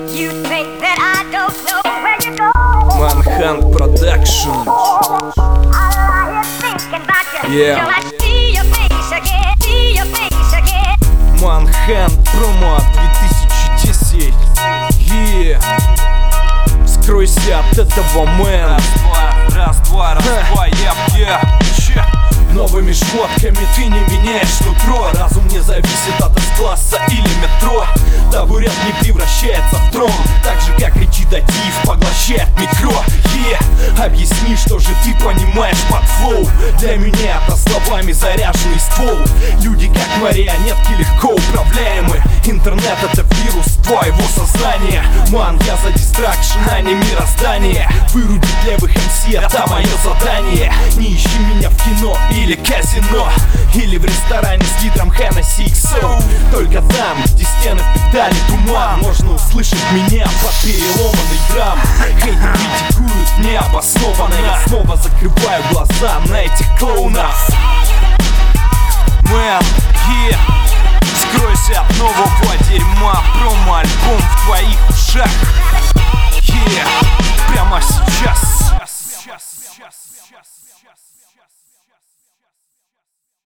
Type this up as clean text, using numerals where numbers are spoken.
You think that I don't know where you're going. Manhunt Production. I lie here thinking about you. Yeah. Till I see your face again, see your face again. Manhunt промо 2010. Yeah. Скройся от этого, мэн. Раз, два, че? Новыми шмотками ты не меняешь нутро. Разум не зависит от S-класса или метро. Табурет не превращается в трон, так же как речитатив поглощает микро. Объясни, что же ты понимаешь под флоу. Для меня это словами заряженный ствол. Люди как марионетки легко управляемы. Интернет это вирус твоего сознания. Ман, я за дистракшн, а не мироздание. Вырубить левых МС это мое задание. Не ищи меня в кино или казино, или в ресторане с литром Hennessy XO. Только там, где стены впитали туман, можно услышать меня под переломанный драм. Хейты критикуют необоснованно. Я снова закрываю глаза на этих клоунов. Мэн,